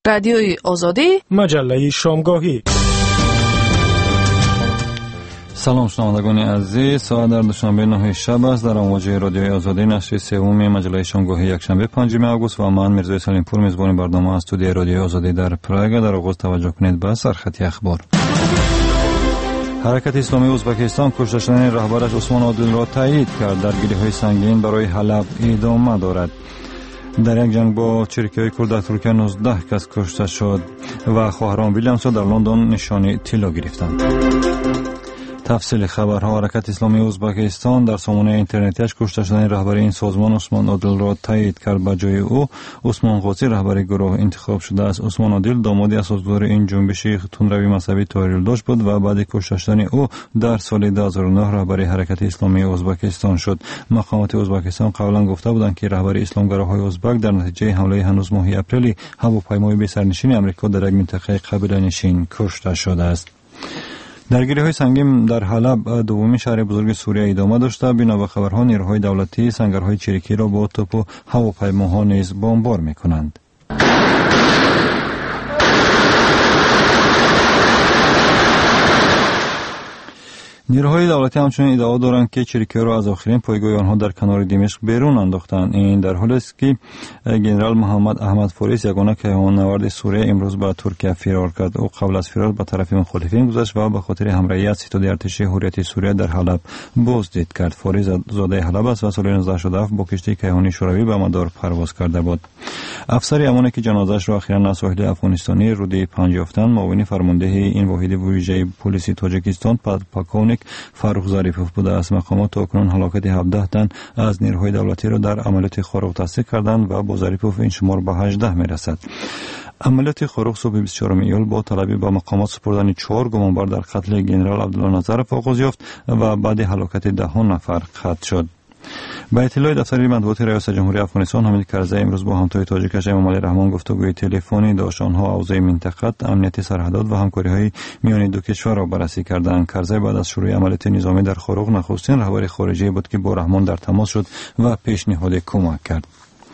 رادیوی آزادی، مجله شامگاهی. سلام شنوندگان عزیز، ساعت در دوشنبه 9 شب است. در امواج رادیوی آزادی نشر سوم مجله شامگاهی یکشنبه 5 آگوست و من میرزا سلیم پور میزبان برنامه از استودیوی رادیوی آزادی در پراگ. در آغاز توجه کنید به سرخط اخبار. حرکت اسلامی ازبکستان کشته شدن رهبرش عثمان عادل را تایید کرد. درگیری‌های سنگین برای حلب ادامه دارد. در یک جنگ با چریکی‌های کرد در ترکیه 19 کس کشته شد و خواهران ویلیامز در لندن نشان طلا گرفتند. تفصیل خبرها. حرکت اسلامی ازبکستان در سامانه اینترنتیش کشته شدن رهبر این سازمان عثمان عادل را تایید کرد. به جای او عثمان قاسی رهبر گروه انتخاب شده است. عثمان عادل داماد اساسدار این جنبش تندروی مذهبی تحریرالدوش بود و بعد کشته شدن او در سال 2009 رهبر حرکت اسلامی ازبکستان شد. مقامات ازبکستان قبلا گفته بودند که رهبر اسلامگراهای ازبک در نتیجه حمله هنوز ماه اپریل هواپیمای بی سرنشین آمریکا در یک منطقه قبیله نشین کشته شده است. درگیری‌های سنگین در حلب دومین شهر بزرگ سوریه ادامه داشته. بنا به خبرها نیروهای دولتی سنگرهای چریکی را با توپ و هواپیماها نیز بمبار می‌کنند. نیروهای دولتی همچنین ادعا دارند که چریکی‌ها را از آخرین پایگاه آنها در کنار دمشق بیرون انداختند. این در حالی است که ژنرال محمد احمد فاریس یگانه کیهان‌نورد سوریه امروز به ترکیه فرار کرد. او قبل از فرار به طرف مخالفین گذشت و به خاطر همراهی ستاد ارتش حریت سوریه در حلب بازدید کرد. فاریس زاده حلب است و سال 1977 با کشتی کیهانی شوروی به مدار پرواز کرده بود. افسر امانی که جنازه‌اش را اخیراً از ساحل افغانستانی رودی 5 یافتند، معاون فرمانده این واحد ویژه پلیس تاجیکستان پاکونیک فاروق ظریفوف بوده است. مقامات اکنون هلاکت 17 تن از نیروهای دولتی را در عملیات خاروق تصدیق کردند و با ظریفوف این شمار به 18 میرسد. عملیات خاروق صبح 24 ایول با طلبی به مقامات سپردن 4 گمانبر در قتل ژنرال عبدالله نظرف آغاز یافت و بعد هلاکت 10 نفر ختم شد. با اطلاع دفتر مطبوعات ریاست جمهوری افغانستان حمید کرزی امروز با همتای تاجیکش امام علی رحمان گفتگوی تلفنی داشت. آنها اوضاع منطقه، امنیت سرحدات و همکاری‌های میان دو کشور را بررسی کردند. کرزی بعد از شروع عملیات نظامی در خاروق نخستین رهبر خارجی بود که با رحمان در تماس شد و پیشنهاد کمک کرد.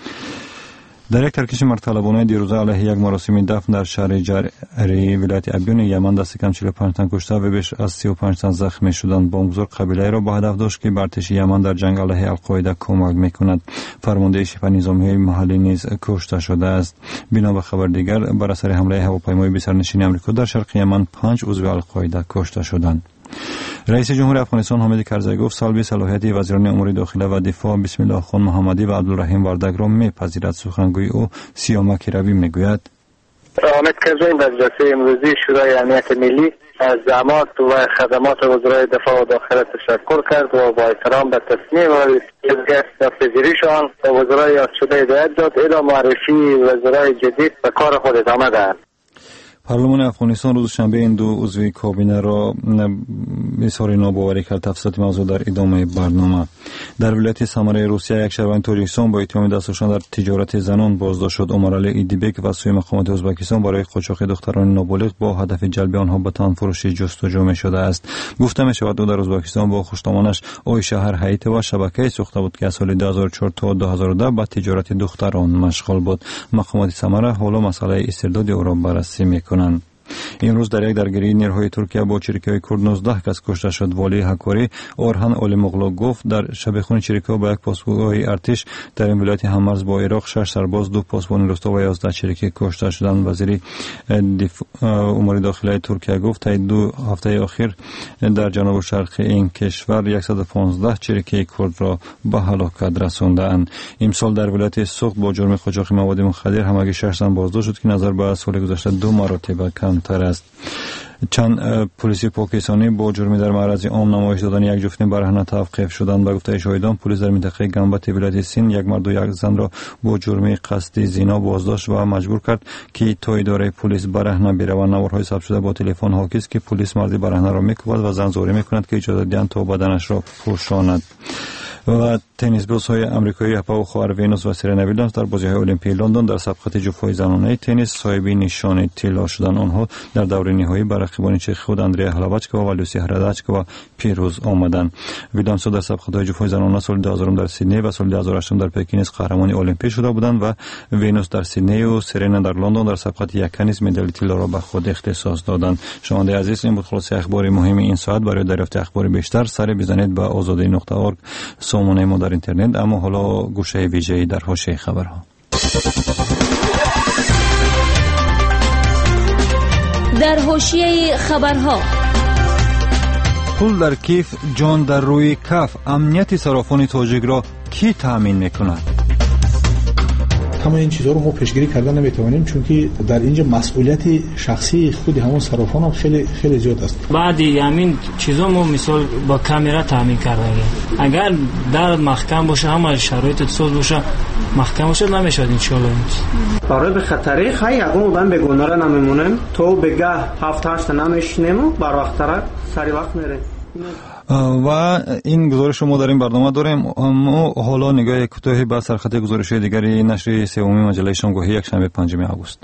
در یک ترکش مرطلبانه دیروزه علیه یک مراسم دفن در شهر جری ولایت ابیون یمن دست کم 45 تن کشته و بیش از 35 تن زخمی شدند. بمبگذار قبیله را با هدف داشت که به ارتش یمن در جنگ علیه القاعده کمک میکند. فرمانده شبه نظامی محلی نیز کشته شده است. بنا به خبر دیگر بر اثر حمله هواپیمای بی سرنشین آمریکا در شرق یمن 5 عضو القاعده کشته شدند. رئیس جمهور افغانستان حامد کرزی گفت سلب صلاحیت وزیران امور داخله و دفاع بسم الله خان محمدی و عبدالرحیم وردگ را میپذیرد. سخنگوی او سیامک روی میگوید حامد کرزی در جلسه امروزی شورای امنیت ملی از زحمات و خدمات وزرای دفاع و داخله تشکر کرد و با احترام به تصمیم و پذیریشان و وزرای یاد شده هدایت داد الی معرفی وزرای جدید به کار خود ادامه دهند. پارلمان افغانستان روز شنبه این دو عضو کابینه را اظهار ناباوری کرد. تفصیلات موضوع در ادامه برنامه. در ولایت سمره روسیه یک شهروند تاجیکستان با اتهام دستشان در تجارت زنان بازداشت شد. عمرعلی ایدیبک و سوی مقامات ازبکستان برای قاچاق دختران نابالغ با هدف جلب آنها به تنفروشی جستجو می شده است. گفته می شود او در ازبکستان با خوشنامانش آی شهر حیات و شبکه ساخته بود که از سال 2004 تا 2010 به تجارت دختران مشغول بود. مقامات سمره حالا مسئله استرداد او را بررسی می‌کنند. امروز در یک درگیری نیروهای ترکیه با چریکی‌های کرد 19 کس کشته شد. والی حکاری اورهان اولیموغلو گفت در شبخون چریکی‌ها با یک پاسپورت ارتش در این ولایت هممرز با عراق 6 سرباز، 2 پاسپورت روستا و 11 چریکی کشته شدند. وزیر امور داخلی ترکیه گفت تا 2 هفته اخیر در جنوب شرق این کشور 115 چریکی کرد را به هلاکت رساندند. امسال در ولایت سوخت با جرم قاچاق مواد مخدر همگی 6 تن بازداشت شد که نظر به سال گذشته 2 مرتبه کمتر است. چند پلیس پاکستانی با جرم در معرض عام نمایش دادن یک جفت برهنه توقیف شدند. به گفته شاهدان پلیس در منطقه گنبت ولایت سین یک مرد و یک زن را با جرم قصد زنا بازداشت و مجبور کرد که تا اداره پلیس برهنه بروند. نوارهای ثبت شده با تلفن حاکی است که پلیس مرد برهنه را میکوبد و زن زاری میکند که اجازه دهند تا بدنش را پوشاند. و تنیس بازهای آمریکایی هپاو وینوس و سرنا ویلیامز در بازی‌های المپیک لندن در سبقت جفای زنانه تنیس صاحب نشان طلا شدند. آنها در دور نهایی بر رقیبان چخ خود اندریا هلاوچکا و لوسی هرداچکا پیروز آمدند. ویلیامز در سبقت‌های جفای زنانه سال 2000 در سیدنی و سال 2008 در پکین قهرمان المپیک شده بودند و وینوس در سیدنی و سرنا در لندن در سبقت یک نیز مدال طلا را به خود اختصاص دادند. شنونده عزیز، این بود خلاصه اخبار مهم این ساعت. برای دریافت اخبار بیشتر سر بزنید به azadi.org سامانه ما در اینترنت. اما حالا گوشه ویژه‌ای در حاشیه خبرها. در حاشیه خبرها: پول در کیف، جان در روی کف. امنیت صرافان تاجیک را کی تامین میکند؟ همه این چیزها رو ما پیشگیری کردن نمیتوانیم، چون که در اینجا مسئولیت شخصی خود همون صرافان هم خیلی زیاد است. بعد همین چیزا ما مثال با کامera تامین کردیم. اگر در محکم باشه، همه شرایط اتصال باشه، محکم باشه، نمیشه ان شاء الله. برای به خطری خیلی یگون بودن به گناه نمیمونیم، تو بگه 7-8 نمیشنیم، بر وقت سری وقت میریم. و این گزارش رو ما در این برنامه داریم. اما حالا نگاه کوتاهی به سرخط گزارش دیگری نشر سومی مجله شامگاهی یکشنبه 5 آگوست.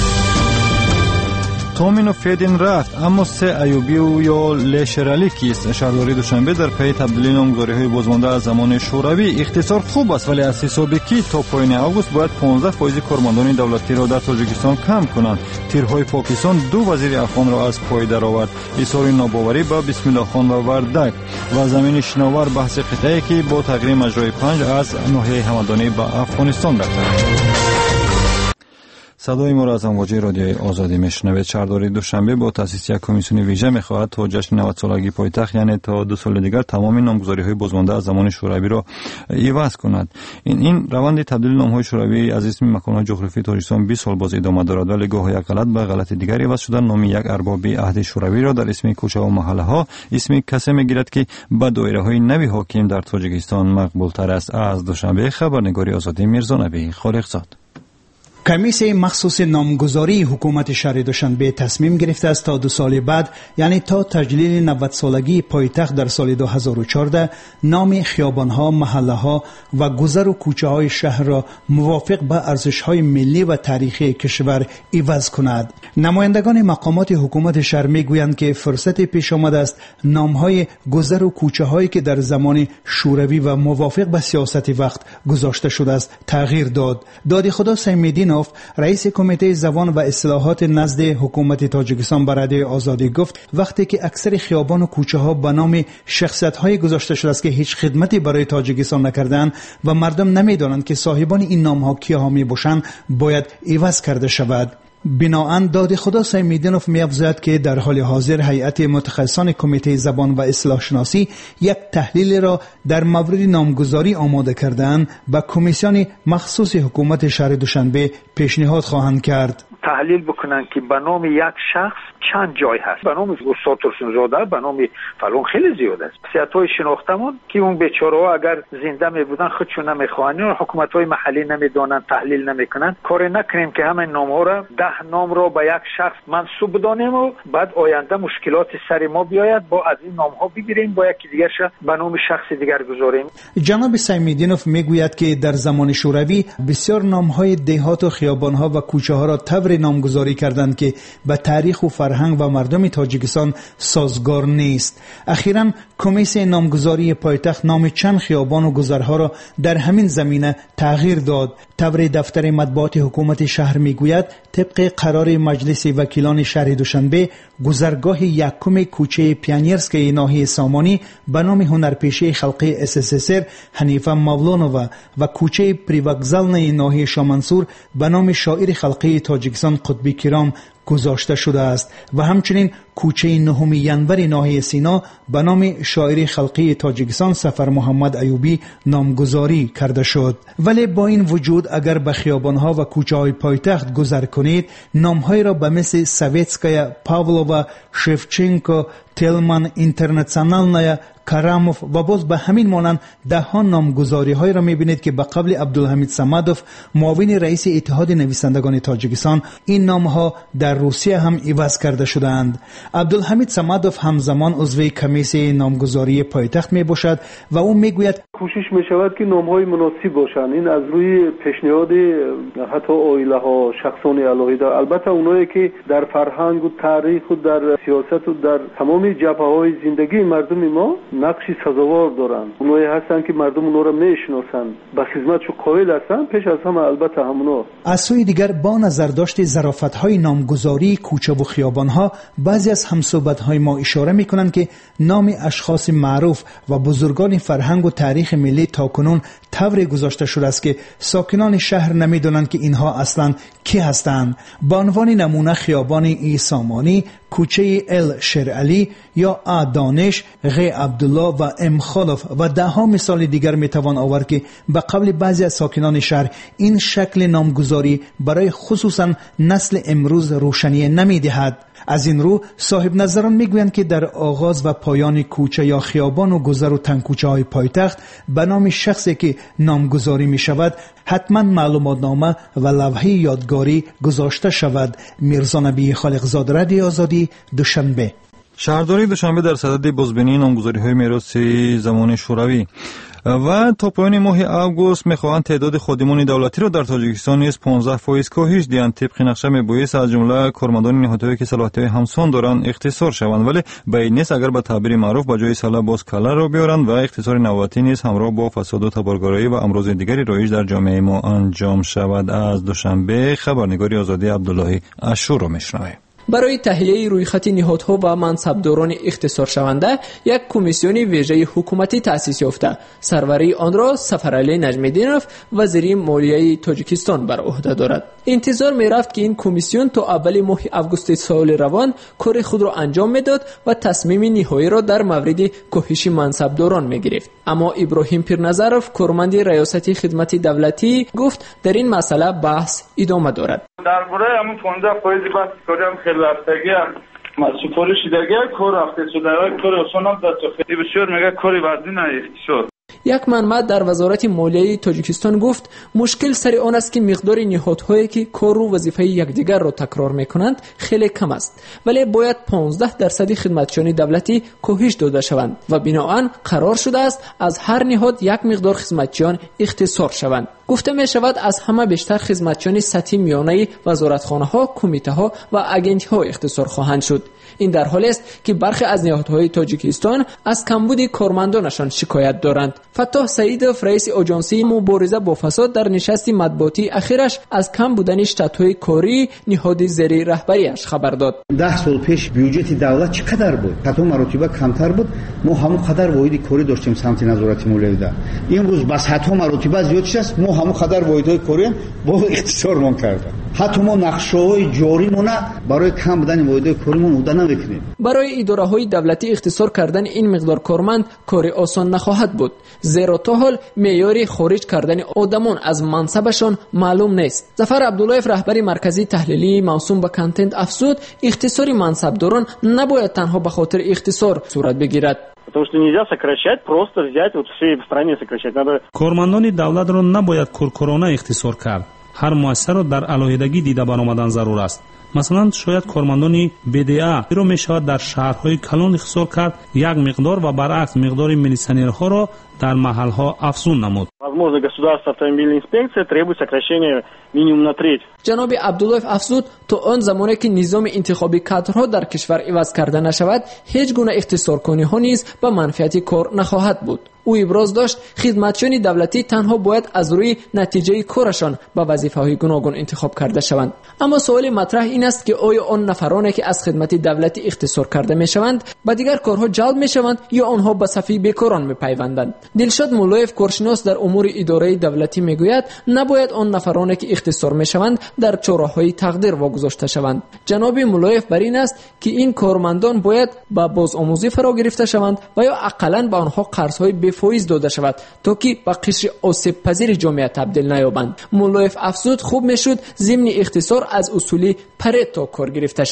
تومین و فیدین رفت، اما سه ایوبی و یا لشرالی کیست؟ شهرداری دوشنبه در پی تبدیلی نامگذاری‌های بازمانده از زمان شوروی. اختصار خوب است، ولی از حساب کی تا پایان آگوست باید 15% کارمندان دولتی را در تاجیکستان کم کنند. تیرهای پاکستان 2 وزیر افغان را از پای درآورد. اظهار ناباوری با بسم الله خان و وردک. و زمین شناور بحث قطعی که با تغییر مجرای 5 از ناحیه همدانی به افغانستان رفته. صدای ما را از امواج رادیوی آزادی میشنوید. شهرداری دوشنبه با تأسیس یک کمیسیون ویژه میخواهد تا جشن 90 سالگی پایتخت، یعنی تا 2 سال دیگر، تمام نامگذاری‌های بازمانده از زمان شوروی را عوض کند. این روند تبدیل نام‌های شوروی از اسم مکان‌های جغرافیایی تاجیکستان 20 سال باز ادامه دارد، ولی گاه یک غلط به غلط دیگری عوض شدن نام یک ارباب عهد شوروی را در اسم کوچه و محله‌ها اسم کسی میگیرد که به دایره‌های نوی حاکم در تاجیکستان مقبول‌تر است. از دوشنبه خبرنگاری آزادی میرزا نبی خالقزاد. کمیسیون مخصوص نامگذاری حکومت شهر دوشنبه تصمیم گرفته است تا 2 سال بعد، یعنی تا تجلیل 90 سالگی پایتخت در سال 2014، نام خیابان‌ها، محله‌ها و گذر و کوچه‌های شهر را موافق به ارزش‌های ملی و تاریخی کشور عوض کند. نمایندگان مقامات حکومت شهر میگویند که فرصت پیش آمده است نام‌های گذر و کوچه‌هایی که در زمان شوروی و موافق به سیاست وقت گذاشته شده است تغییر داد. دادی خدا سیمیدین رئیس کمیته زبان و اصلاحات نزد حکومت تاجیکستان به رادیو آزادی گفت وقتی که اکثر خیابان و کوچه ها به نام شخصیت های گذاشته شده است که هیچ خدمتی برای تاجیکستان نکردند و مردم نمیدانند که صاحبان این نام ها کیا می باشند، باید عوض کرده شود. بناهن داد خدا سیمیدینوف می‌افزاید که در حال حاضر هیئت متخصصان کمیته زبان و اصلاح شناسی یک تحلیل را در مورد نامگذاری آماده کردند و کمیسیون مخصوص حکومت شهر دوشنبه پیشنهاد خواهند کرد. تحلیل بکنن که به نام یک شخص چند جای هست. به نام استاد ترسونزاده، به نام فلان خیلی زیاد است. شخصیت‌های شناختمون که اون بیچاره‌ها اگر زنده می‌بودن خودشون نمی‌خوانن و حکومت‌های محلی نمی‌دونن، تحلیل نمی‌کنن. کاری نکنیم که همین نام‌ها را 10 نام را به یک شخص منسوب بدانیم و بعد آینده مشکلات سر ما بیاید، با از این نام‌ها بگیریم با یکی دیگه به نام شخص دیگر گذاریم. جناب سیمیدینوف میگوید که در زمان شوروی بسیار نام‌های دهات و خیابان‌ها و کوچه‌ها را طور نامگذاری کردند که به تاریخ و فرهنگ و مردم تاجیکستان سازگار نیست. اخیراً کمیسیون نامگذاری پایتخت نام چند خیابان و گذرها را در همین زمینه تغییر داد. طور دفتر مطبوعات حکومت شهر میگوید طبق قرار مجلس وکیلان شهر دوشنبه، گذرگاه یکم کوچه پیانیرسکی ناحیه سامانی به نام هنرپیشه خلقی SSSR حنیفه مولانووا و کوچه پریوکزالنی ناحیه شامنسور به نام شاعر خلقی تاجیکستان قطبی کرام گذاشته شده است و همچنین کوچه 9 ینور ناحیه سینا به نام شاعر خلقی تاجیکستان سفر محمد ایوبی نامگذاری کرده شد. ولی با این وجود اگر به خیابانها و کوچه های پایتخت گذر کنید، نامهای را به مثل سویتسکایا، پاولووا، شفچنکو، تلمان، اینترنشنالنایا، کراموف و باز به همین مانند دهان نامگذاری های را میبینید که به قبل عبدالحمید صمدوف معاون رئیس اتحاد نویسندگان تاجیکستان این نام ها در روسیه هم عوض کرده شدند. عبدالحمید صمدوف همزمان عضو کمیسیون نامگذاری پایتخت می باشد و او میگوید کوشش می شود که نام‌های مناسب باشند. این از روی پیشنهاد حتی عائله‌ها، شخصان الهیده، البته اونایی که در فرهنگ و تاریخ و در سیاست و در تمام جبهه‌های زندگی مردم ما نقشی سزاوار دارند. اونایی هستند که مردم اونها را میشناسند، به خدمتشون قائل هستند. پیش از همه البته همونا. از سوی دیگر با نظر داشت ظرافت‌های نامگذاری کوچه و خیابان‌ها، بعضی از همصحبت‌های ما اشاره می‌کنند که نام اشخاص معروف و بزرگان فرهنگ و تاریخ ملی تاکنون طوری گذاشته شده است که ساکنان شهر نمی‌دانند که اینها اصلاً کی هستند. به عنوان نمونه خیابان ایسامانی، کوچه ال شرعلی یا دانش، غ عبدالله و ام خلف و ده ها مثال دیگر میتوان آورد که به قول بعضی از ساکنان شهر این شکل نامگذاری برای خصوصا نسل امروز روشنی نمیدهد. از این رو صاحب نظران میگویند که در آغاز و پایان کوچه یا خیابان و گذر و تنگکوچه های پایتخت به نام شخصی که نامگذاری می شود حتما معلوماتنامه و لوحه یادگاری گذاشته شود. میرزا نبی خالقزاد، رادیو آزادی، دوشنبه. شهرداری دوشنبه در صدد بازبینی نامگذاری‌های میراث زمان شوروی و تا پایان ماه آگوست میخواهند تعداد خادمان دولتی را در تاجیکستان نیز 15% کاهش دهند. طبق نقشه میبایست از جمله کارمندان نهادهایی که صلاحیت همسان دارند اختصار شوند، ولی بعید نیست اگر به تعبیر معروف به جای ساله باز کله را بیارند و اختصار نوبتی نیز همراه با فساد و تبارگرایی و امراض دیگری رایج در جامعه ما انجام شود. از دوشنبه خبرنگاری آزادی عبداللهی اشور را میشنویم. برای تهیه رویخط نهادها و منصبداران اختصار شونده یک کمیسیون ویژه حکومتی تأسیس یافته. سروری آن را سفرعلی نجمیدینوف وزیر مالیه تاجیکستان بر عهده دارد. انتظار می رفت که این کمیسیون تا اول ماه آگوست سال روان کار خود را انجام میداد و تصمیم نهایی را در مورد کاهش منصبداران می گرفت. اما ابراهیم پیرنظرов کارمند ریاست خدمت دولتی گفت در این مسئله بحث ادامه دارد. درباره همون 15% بحث کردم خیلی رفتگی سفارش دیگه کار رفته شده کار اصلا در خیلی بسیار میگه کاری وزین اختصار. یک منبع در وزارت مالیه تاجیکستان گفت مشکل سر آن است که مقدار نهادهایی که کار و وظیفه یکدیگر را تکرار میکنند خیلی کم است، ولی باید 15% خدمتچیان دولتی کاهش داده شوند و بنابراین قرار شده است از هر نهاد یک مقدار خدمتچیان اختصار شوند. گفته می شود از همه بیشتر خدمتچیان سطحی میانه وزارتخانه ها، کمیته ها و اجنسی ها اختصار خواهند شد. این در حالی است که برخی از نهادهای تاجیکستان از کمبود کارمندانشان شکایت دارند. فتاح سعیدوف رئیس آژانسی مبارزه با فساد در نشست مطبوعاتی اخیرش از کم بودن شتات‌های کاری نهاد زیر رهبریش خبر داد. 10 سال پیش بودجت دولت چقدر بود؟ حتی مراتب کمتر بود. ما همون قدر واحد کاری داشتیم سمت نظارت مالیه. امروز بس حتی مراتب زیاد شد، ما همون قدر واحدهای کاری با اختصار مون کردیم. حتی ما نقشه‌های جاری مون برای کم بودن واحدهای کاری مون نمی‌کنیم. برای اداره‌های دولتی اختصار کردن این مقدار کارمند کار آسان نخواهد بود، زیرا تا حال معیار خارج کردن آدمان از منصبشان معلوم نیست. ظفر عبداللهیف رهبر مرکزی تحلیلی موسوم به کانتنت افزود اختصار منصبداران نباید تنها به خاطر اختصار صورت بگیرد. کارمندان دولت را نباید کورکورانه اختصار کرد. هر مؤسسه را در علیحدگی دیده برآمدن ضرور است. مثلا شاید کارمندان BDA رو میشود در شهرهای کلان اختصار کرد یک مقدار و برعکس مقدار میلیسیونرها را در محلها افزون نمود. جناب عبداللهیف افزود تا آن زمانی که نظام انتخابی کادرها در کشور عوض کرده نشود هیچ گونه اختصار کنی ها نیز به منفعت کار نخواهد بود. او ابراز داشت خدمتچیان دولتی تنها باید از روی نتیجه کارشان به وظیفه‌های گوناگون انتخاب کرده شوند. اما سوال مطرح این است که آیا آن نفرانی که از خدمت دولتی اختصار کرده میشوند به دیگر کارها جلب میشوند یا آنها به صفی بیکاران میپیوندند؟ دلشاد مولایف کارشناس در امور اداره دولتی میگوید نباید آن نفرانی که اختصار میشوند در چاره‌های تقدیر واگذاشته شوند. جناب مولایف بر این است که این کارمندان باید به بازآموزی فرا گرفته شوند و یا حداقل به آنها قرض‌های فایز داده شود تا که به قشر آسیب پذیر جامعه تبدیل نیابند. مولایف افزود خوب میشد ضمن اختصار از اصولی پرتو کار گرفته شود.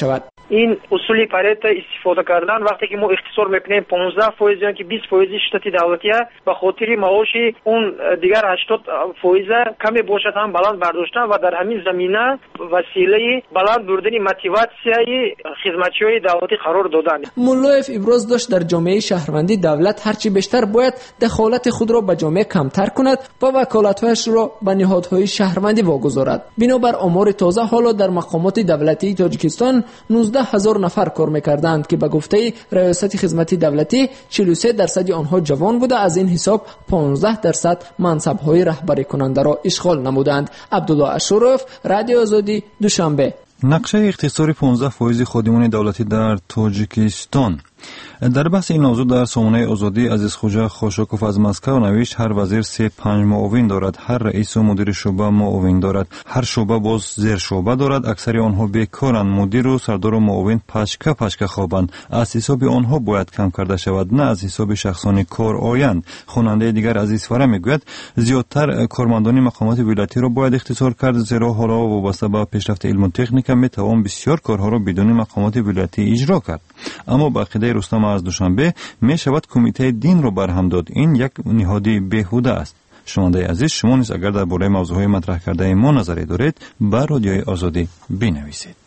این اصول پرت استفاده کردن وقتی که ما اختصار میکنیم 15% یا که 20% شتاتی دولتی به خاطر معاش اون دیگر 80% کمی باشد هم بلند برداشتن و در همین زمینه وسیله بلند بردن موتیواسیای خدمتچیای دولتی قرار دادن. مولایف ابراز داشت در جامعه شهروندی دولت هرچی بیشتر باید دخالت خود را به جامعه کمتر کند و وکالت‌هایش را به نهادهای شهروندی واگذارد. بنابر آمار تازه حالا در مقامات دولتی تاجیکستان 19,000 نفر کار می‌کردند که به گفته ریاست خدمت دولتی 43% آنها جوان بوده. از این حساب 15% منصب‌های رهبری کننده را اشغال نمودند. عبدالله اشرف، رادیو آزادی، دوشنبه. نقشه اختصار 15% خادمان دولتی در تاجیکستان. در بحث این موضوع در سامانه آزادی عزیز خوجا خوشاکوف از مسکو نوشت هر وزیر 3-5 معاون دارد، هر رئیس و مدیر شعبه معاون دارد، هر شعبه باز زیر شعبه دارد، اکثر آنها بیکارند، مدیر و سردار و معاون پشکه خوابند، از حساب آنها باید کم کرده شود نه از حساب شخصان کار آیند. خواننده دیگر عزیز فره میگوید زیادتر کارمندان مقامات ولایتی را باید اختصار کرد، زیرا حالا وابسته به پیشرفت علم و تکنیک میتوان بسیار کارها را بدون مقامات ولایتی اجرا کرد. اما با عقیده رستم از دوشنبه می شود کمیته دین را برهم داد. این یک نهادی بیهوده است. شنونده عزیز، شما نیز اگر درباره موضوعهای مطرح کرده ما نظری دارید بر رادیوی آزادی بنویسید.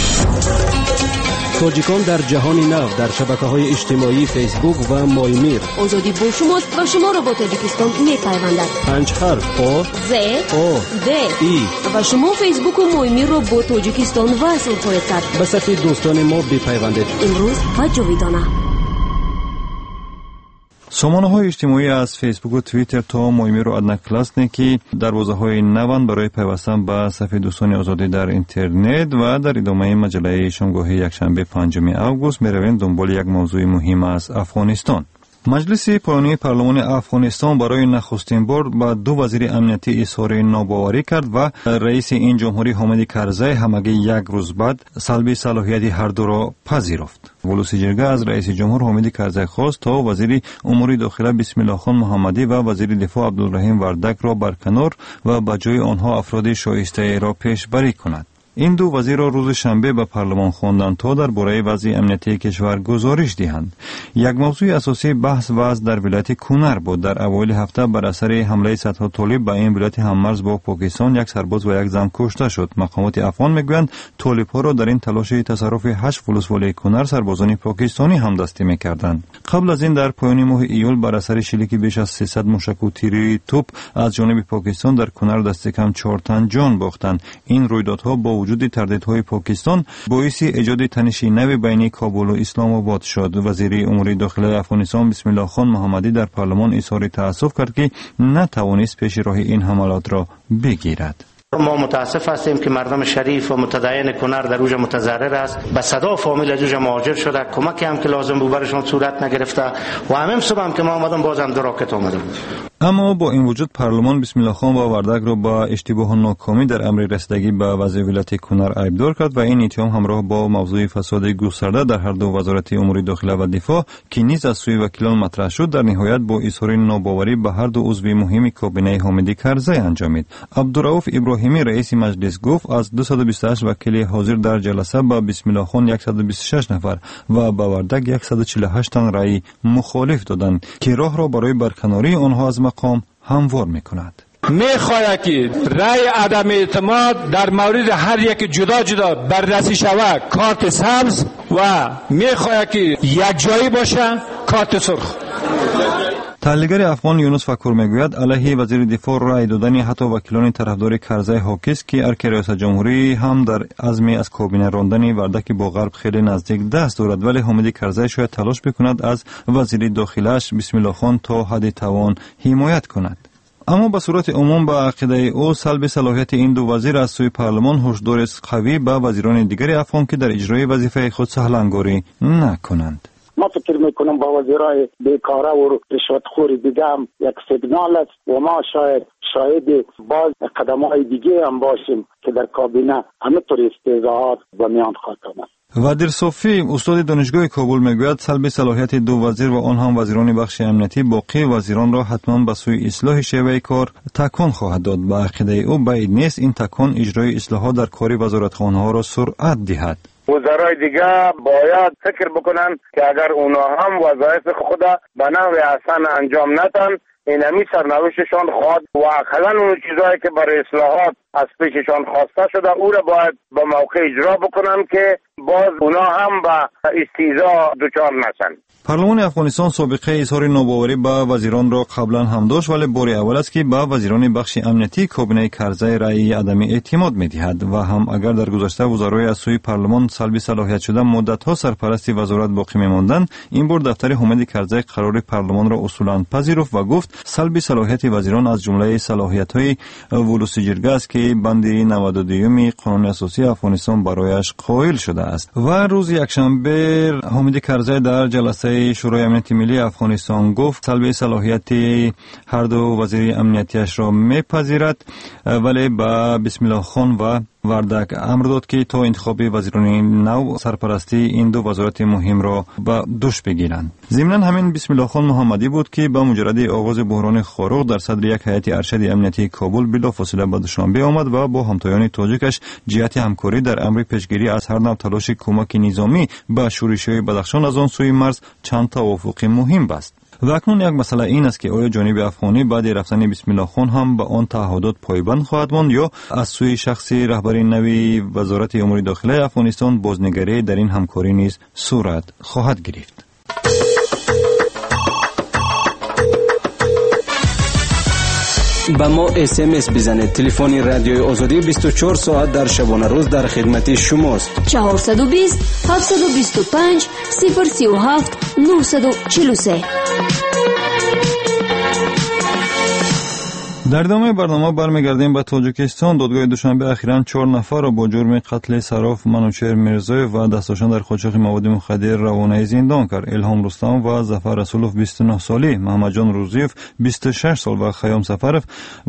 تاجیکان در جهان نو در شبکه‌های اجتماعی فیسبوک و مایمیر. آزادی با شماست و شما را با تاجیکستان می‌پیوندد. 5 حرف آ ز او د ای و شما فیسبوک و مایمیر را با تاجیکستان وصل خواهید کرد. به صفحه دوستان ما بپیوندید. امروز و جاویدانه. سامانه‌های اجتماعی از فیسبوک و توییتر تا مایمیر و ادنکلاسنی که دروازه‌های نوند برای پیوستن به صفحه دوستان آزادی در اینترنت و در ادامه مجله شامگاهی یکشنبه 5 آگوست می‌روند دنبال یک موضوع مهم از افغانستان. مجلس پایانی پارلمان افغانستان برای نخستین بار با 2 وزیر امنیتی اظهار ناباوری کرد و رئیس این جمهوری حامد کرزی همگی یک روز بعد سلب صلاحیت هر دو را پذیرفت. ولوسی جرگه از رئیس جمهور حامد کرزی خواست تا وزیر امور داخله بسم الله خان محمدی و وزیر دفاع عبدالرحیم وردک را برکنار و به جای آنها افراد شایسته را پیشبری کند. این 2 وزیر را روز شنبه به پارلمان خواندند تا درباره وضع امنیتی کشور گزارش دهند. یک موضوع اساسی بحث وضع در ولایت کنر بود. در اوایل هفته بر اثر حمله صدها طالب به این ولایت هممرز با پاکستان یک سرباز و یک زن کشته شد. مقامات افغان میگویند طالب‌ها را در این تلاش تصرف 8 ولسوالی کنر سربازان پاکستانی همدستی میکردند. قبل از این در پایان ماه ایول بر اثر شلیک بیش از 300 موشک و تیری توپ از جانب پاکستان در کنر دست کم 4 تن جان باختند. این رویدادها با وجود تردیدهای پاکستان باعث ایجاد تنشی نو بین کابل و اسلام آباد شد. وزیر امور داخله افغانستان بسم الله خان محمدی در پارلمان اظهار تأسف کرد که نتوانست پیش راه این حملات را بگیرد. ما متاسف هستیم که مردم شریف و متدین کنر در اوج متضرر است. به صدا فامیل از اوج مهاجر شده، کمکی هم که لازم بود برشون صورت نگرفته و همین صبح هم که ما آمدم بازم 2 راکت آمده بود. اما با این وجود پارلمان بسم الله خان و وردک را با اشتباه و ناکامی در امر رسیدگی به وضع ولایت کنر عیبدار کرد و این اتهام همراه با موضوع فساد گسترده در هر 2 وزارت امور داخله و دفاع که نیز از سوی وکیلان مطرح شد در نهایت با اظهار ناباوری به هر 2 عضو مهم کابینه حامد کرزی انجامید. عبدالرؤوف ابراهیمی رئیس مجلس گفت از 228 وکیل حاضر در جلسه با بسم الله خان 126 نفر و با وردک 148 تن رأی مخالف دادند که راه را برای برکناری آنها از مقام هموار می‌کند. می‌خواهد که رأی عدم اعتماد در مورد هر یک جدا بررسی شود کارت سبز و می‌خواهد که یک جایی باشه کارت سرخ. تحلیلگر افغان یونس فکر میگوید علیه وزیر دفاع رأی دادن حتی وکیلان طرفدار کرزی حاکیست که ارک ریاست جمهوری هم در عزم از کابینه راندن وردک با غرب خیلی نزدیک دست دارد، ولی حامد کرزی شاید تلاش بکند از وزیر داخله‌اش بسم الله خان تا حد توان حمایت کند. اما به صورت عموم با عقیده او سلب صلاحیت این 2 وزیر از سوی پارلمان هشدار قوی به وزیران دیگر افغان که در اجرای وظیفه خود سهلنگاری نکنند. ما فکر میکنم با وزیرای بیکاره و رشوتخور دیگه هم یک سیگنال است و ما شاید باز قدم‌های دیگه هم باشیم که در کابینه همینطور استیضاحات و میان خواهد آمد. ودیر صوفی استاد دانشگاه کابل میگوید سلب صلاحیت 2 وزیر و آن هم وزیران بخش امنیتی باقی وزیران را حتما به سوی اصلاح شیوه کار تکان خواهد داد. با عقیده او باید نیست این تکان اجرای اصلاحات در کار وزارتخانه‌ها را سرعت دهد. وزرای کشورهای دیگه باید فکر بکنن که اگر اونا هم وظایف خود به نحو احسن انجام ندن، اینمی سرنوشتشان خواهد و اقلا اون چیزهایی که برای اصلاحات از پیششان خواسته شده او را باید با موقع اجرا بکنن که باز اونا هم به استیضاح دچار نشن. پارلمان افغانستان سابقه اظهار ناباوری به وزیران را قبلا هم داشت، ولی بار اول است که به وزیران بخش امنیتی کابینه کرزی رأی عدم اعتماد می‌دهد و هم اگر در گذشته وزرای از سوی پارلمان سلبی صلاحیت شده مدت‌ها سرپرستی وزارت باقی می‌ماندند، این بار دفتر حامد کرزی قرار پارلمان را اصولاً پذیرفت و گفت سلبی صلاحیت وزیران از جمله صلاحیت‌های ولوسی جرگه است که بند 92 قانون اساسی افغانستان برایش قائل شده است. و روز یکشنبه حامد کرزی در جلسه شورای امنیت ملی افغانستان گفت سلب صلاحیت هر دو وزیر امنیتیش را میپذیرد، ولی با بسم الله خان و وردک امر داد که تا انتخاب وزیران نو سرپرستی این دو وزارت مهم را به دوش بگیرند. ضمناً همین بسم الله خان محمدی بود که با مجرد آغاز بحران خاروق در صدر یک هیئت ارشد امنیتی کابل بلافاصله به دوشنبه آمد و با همتایان تاجیکش جهت همکاری در امر پیشگیری از هر نوع تلاش کمک نظامی به شورش‌های بدخشان از آن سوی مرز چند توافق مهم بست. و اکنون یک مسئله این است که آیا جانب افغانی بعد رفتن بسم الله خان هم به آن تعهدات پایبند خواهد ماند یا از سوی شخصی رهبر نوی وزارت امور داخلی افغانستان بازنگری در این همکاری نیز صورت خواهد گرفت. با ما SMS بزنید. تلفن رادیوی آزادی 24 ساعت در شبانه روز در خدمت شماست. 420 725 037 943. در ادامه برنامه برمیگردیم به تاجیکستان. دادگاه دوشنبه اخیراً 4 نفر را با جرم قتل صراف منوچهر میرزایف و دستاشان در قاچاق مواد مخدر روانه زندان کرد. الهام رستم و ظفر رسولوف 29 سالی، محمد جان روزیف 26 سال و خیام سفرف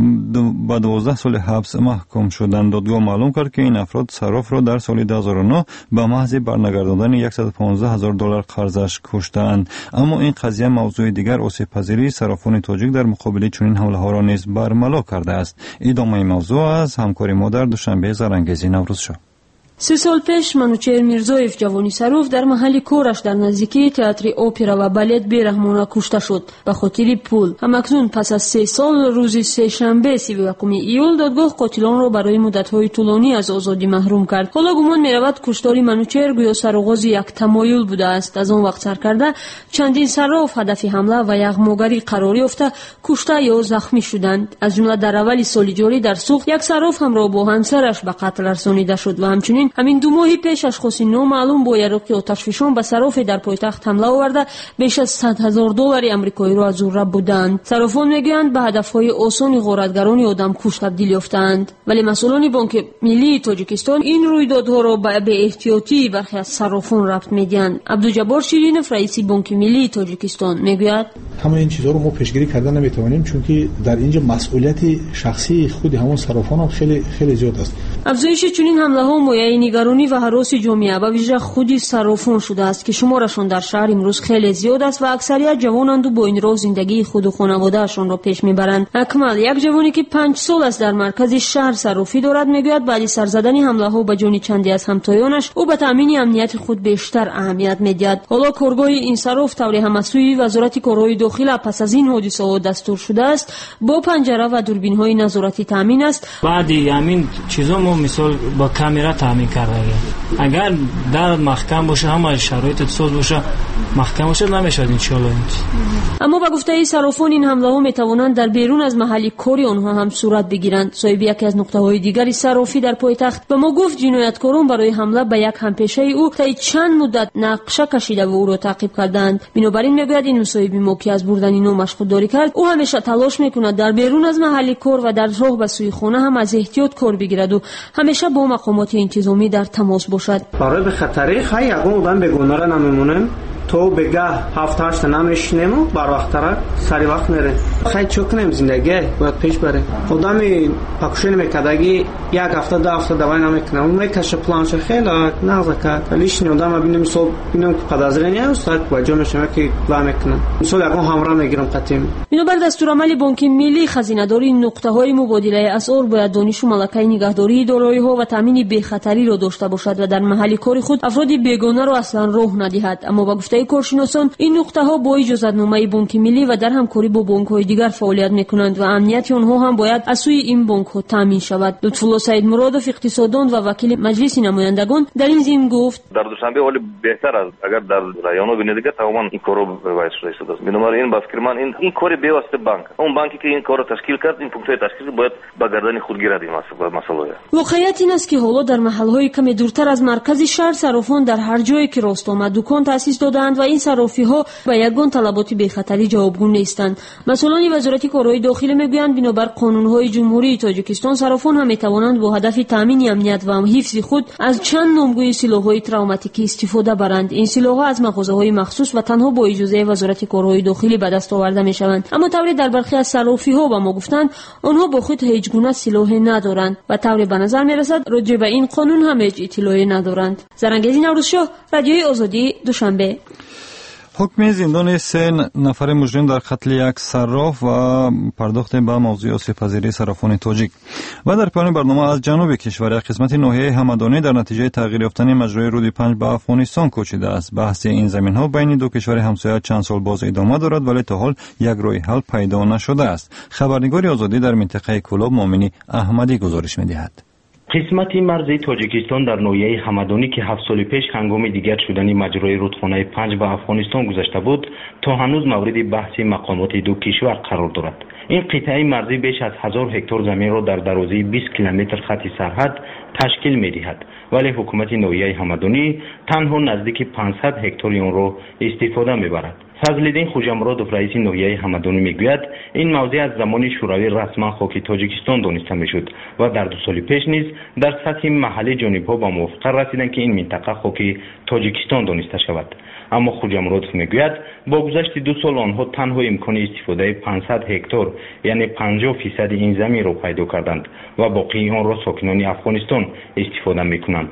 با 12 سال حبس محکوم شدند. دادگاه معلوم کرد که این افراد صراف را در سال 2009 به محض برنگرداندن $115,000 قرضش کشتند. اما این قضیه موضوع دیگر آسیب پذیری صرافان تاجیک در مقابل چنین حمله‌ها را نیز برملا کرده است. ادامه موضوع از همکاری ما در دوشنبه زرانگیزی نوروز شد. 3 سال پیش منوچهر میرزایف جوانی صراف در محل کارش در نزدیکی تئاتر اپرا و بالت بیرحمانه کشته شد به خاطر پول. همکنون پس از 3 سال روز سه‌شنبه 31 ایول دادگاه قاتلان را برای مدت‌های طولانی از آزادی محروم کرد. حالا گمان می‌رود کشتار منوچهر گویا سرآغاز یک تمایل بوده است. از آن وقت سر کرده چندین صراف هدف حمله و یغماگری قرار یافته کشته یا زخمی شدند. از جمله در اول سال جاری در سوخت یک صراف همراه با همسرش به قتل رسانیده شد و همچنین همین 2 ماه پیش اشخاص نامعلوم با یراقی آتشفشان به صراف در پایتخت حمله آورده بیش از $100,000 آمریکایی را از او رب بودند. صرافان میگویند به هدفهای آسان غارتگران آدم کش تبدیل یافتند، ولی مسئولان بانک ملی تاجیکستان این رویدادها را به احتیاطی برخی از صرافان ربط میدهند. عبدالجبار شیرینف رئیس بانک ملی تاجیکستان میگوید همه این چیزها رو ما پیشگیری کردن نمیتوانیم، چون که در اینجا مسئولیت شخصی خود همون صرافان هم خیلی زیاد است. افزایش چنین حمله ها مایه نگرانی و هراس جامعه به ویژه خود صرافان شده است که شمارشان در شهر امروز خیلی زیاد است و اکثریت جوانند و با این راه زندگی خود و خانواده‌شان را پیش میبرند. اکمل، یک جوانی که 5 سال است در مرکز شهر صرافی دارد، میگوید بعد از سر زدن حمله ها به جان چندی از همتایانش او به تامین امنیت خود بیشتر اهمیت میدهد. حالا کارگاه این صراف طور همسوی وزارت کارهای داخل پس از این حادثه ها دستور شده است با پنجره و دوربین های نظارتی تامین است. بعد همین چیزا ما مثال با کامera تامین کرده اگر در محکم باشه همه شرایط ساز باشه محکم باشه نمیشه ان شاء الله. اما با گفته صرافان این حمله ها میتوانند در بیرون از محل کاری آنها هم صورت بگیرند. صاحب یکی از نقطه های دیگری صرافی در پایتخت به ما گفت جنایتکاران برای حمله به یک همپیشه او تا چند مدت نقشه کشیده و او را تعقیب کردند. بنابراین میگوید این مصاحب ما که از بردن نامش خودداری کرد او همیشه تلاش میکند در بیرون از محل کار و در راه به سوی خانه هم از احتیاط کار بگیرد و همیشه با مقامات انتظامی در تماس باشد. برای به خطری خیلی یگان بودن بگونه را نمیمونیم تو بگه 7-8 نمیشنیم و بر وقت را سری وقت میره. خیلی چکنیم زندگی باید پیش بره. آدمی پاکشین میکردگی یک هفته دو هفته دوای نمیکنه. اون میکشه پلانش خیلی نزدیکه. ولیش آدم ببینیم صبح ببینم که پدازرنی است با جامعه که پلان میکنه. مثلا اگه همراه میگیرم قطعیم. بنابر دستورالعمل بانک ملی خزینه‌داری نقطه‌های مبادله اسعار باید دانش و ملکه نگهداری دارایی‌ها و تامین بی‌خطری را داشته باشد و در محل کار خود افراد بیگانه را اصلا راه ندهد. اما با گفته کارشناسان این نقطه‌ها با اجازه‌نامه بانک ملی و در همکاری با بانک‌های دیگر فعالیت می‌کنند و امنیت آنها هم باید از سوی این بانک‌ها تامین شود. لطف‌الله سعید مرادوف اقتصاددان و وکیل مجلس نمایندگان در این ضمن گفت در دوشنبه ولی بهتر است اگر در رایون‌ها بینیدگی تماما این کارو باید شده است. بنابراین با فکر من این کار به واسطه بانک اون بانکی که این کارو تشکیل کرد این پونکت‌های تشکیل باید با گردن خود گیرد این مسئله. واقعیت این است که حالا در محل‌های کمی دورتر از مرکز شهر صرافان در هر جایی که راست آمد دکان تأسیس دادند و این صرافی‌ها به یگان طلبات بی‌خطری جوابگو نیستند. مسئولان وزارت کارهای داخلی میگویند بنابر قانون‌های جمهوری تاجیکستان صرافان هم می‌توانند با هدف تامین امنیت و حفظ خود از چند نامگوی سلاح‌های تروماتیکی استفاده برند. این سلاح‌ها از مغازه‌های مخصوص و تنها با اجازه وزارت کارهای داخلی به دست آورده می‌شوند. اما طوری در برخی از صرافی‌ها به ما گفتند آنها با خود هیچ گونه سلاحی ندارند و طوری به نظر می‌رسد راجع به این قانون هم هیچ اطلاعی ندارند. زرنگزی نوروزشاه، رادیوی آزادی، دوشنبه. حکم زندان 3 نفر مجرم در قتل یک صراف و پرداخت به موضوع آسیب‌پذیری صرافان تاجیک. و در پایان برنامه از جنوب کشور قسمت ناحیه همدانی در نتیجه تغییر یافتن مجرای رود 5 به افغانستان کوچیده است. بحث این زمین‌ها بین دو کشور همسایه چند سال باز ادامه دارد ولی تا حال یک راه حل پیدا نشده است. خبرنگار آزادی در منطقه کلاب مؤمنی احمدی گزارش می‌دهد. قسمت مرزی تاجیکستان در ناحیه همدانی که 7 سال پیش هنگام دیگر شدن مجرای رودخانه 5 به افغانستان گذشته بود تا هنوز مورد بحث مقامات دو کشور قرار دارد. این قطعه مرزی بیش از 1000 هکتار زمین را در درازی 20 کیلومتر خط سرحد تشکیل می‌دهد ولی حکومت ناحیه همدانی تنها نزدیک 500 هکتار آن را استفاده می‌برد. فضل‌الدین خوجامرادوف رئیس ناحیه همدانی میگوید این موضوع از زمان شوروی رسما خاک تاجیکستان دانسته میشد و در 2 سال پیش نیز در سطح محلی جانب‌ها به موافقت رسیدند که این منطقه خاک تاجیکستان دانسته شود. اما خوجامرادوف میگوید با گذشت 2 سال آنها تنها امکان استفاده 500 هکتار یعنی 50% این زمین را پیدا کردند و باقی آن را ساکنان افغانستان استفاده میکنند.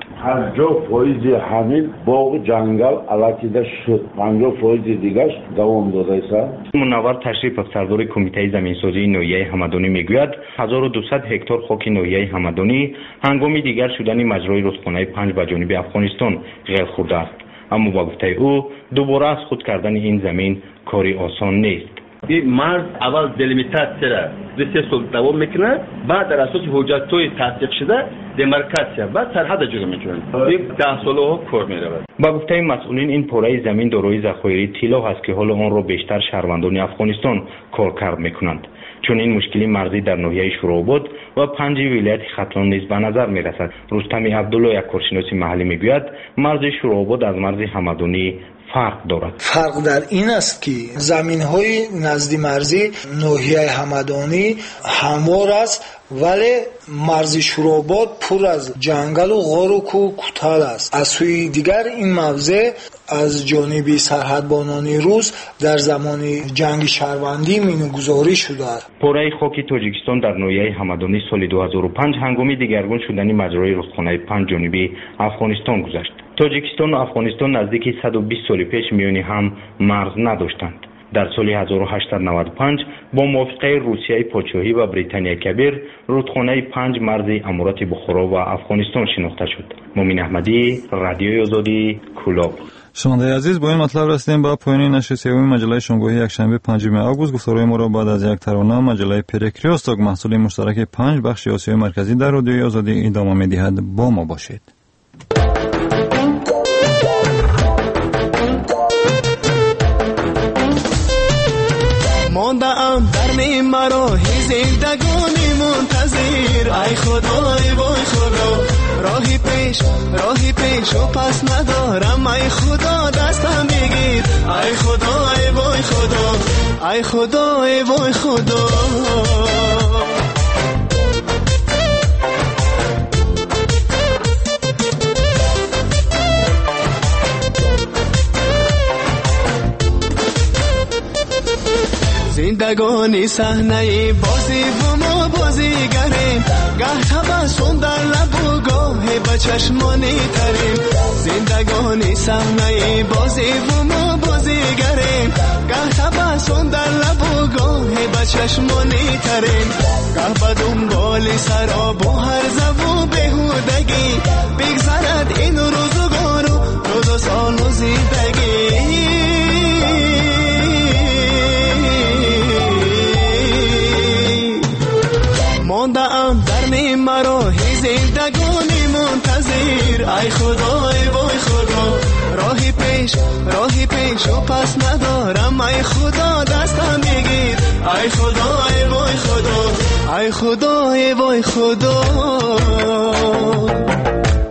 50% همین باغ جنگل علکیده شد، 50% دیگرش دوام داده است. منور تشریف سردار کمیته زمینسازی ناحیه همدانی میگوید 1200 هکتار خاک ناحیه همدانی هنگام دیگر شدن مجرای رودخانه 5 به جانب افغانستان غیر خورده است. اما با گفته او دوباره از خود کردن این زمین کاری آسان نیست. این مرز اول دلیمیتاسیه را 3 سال دوام میکنه بعد در اساس حجت‌های تصدیق شده دمارکاسیه بعد سرحد جدا میکنه. این 10 ساله کار میرود. با گفته مسئولین این پاره زمین دارای ذخایر طلا است که حالا آن را بیشتر شهروندان افغانستان کارکرد میکنند. چون این مشکلی مرزی در ناحیه شوراباد و 5 ولایت ختلان نیز به نظر می رسد. رستم عبدالله یک کارشناس محلی می گوید مرز شوراباد از مرز همدانی فرق دارد. فرق در این است که زمین‌های نزدیک مرزی ناحیه همدانی هموار است ولی مرز شوراباد پر از جنگل و غار و کوتاه است. از سوی دیگر این موضع از جانب سرحدبانان روس در زمان جنگ شهروندی مینگذاری شده است. پاره خاک تاجیکستان در ناحیه همدانی سال 2005 هنگام دیگرگون شدن مجرای رودخانه 5 جانبی افغانستان گذشت. تاجیکستان و افغانستان نزدیک 120 سال پیش میانی هم مرز نداشتند. در سال 1895 با موافقه روسیه پادشاهی و بریتانیای کبیر رودخانه 5 مرز امارات بخارا و افغانستان شناخته شد. مومن احمدی، رادیوی آزادی، کلاب. شنوندگان عزیز، با این مطلب رسیدیم به پایان نشر سوم مجله شنبه یکشنبه 5 آگوست. گفتارهای ما را بعد از یک ترانه مجله پرکریوستاک محصول مشترک 5 بخش آسیای مرکزی در رادیوی آزادی ادامه می‌دهد. با ما باشید. ماندم در مراحل زندگانی منتظر. ای خدای وای خدا راهی پیش و پس ندارم. ای خدا دستم بگیر. ای خدای وای خدا ای خدای وای خدا. زندگانی صحنه بازی و ما بازیگریم گاه تبسم در لب و گاه به چشمانی تریم زندگانی صحنه بازی و ما بازیگریم گاه تبسم در لب و گاه به چشمانی تریم گاه به دنبال سراب و هرزه و بهودگی بگذرد این روزگار و روز و سال و زندگی مانده ام در نیم راه زندگانی منتظر ای خدای وای خدا راهی پیش و پس ندارم ای خدا دستم بگیر ای خدای وای خدا ای خدای وای خدا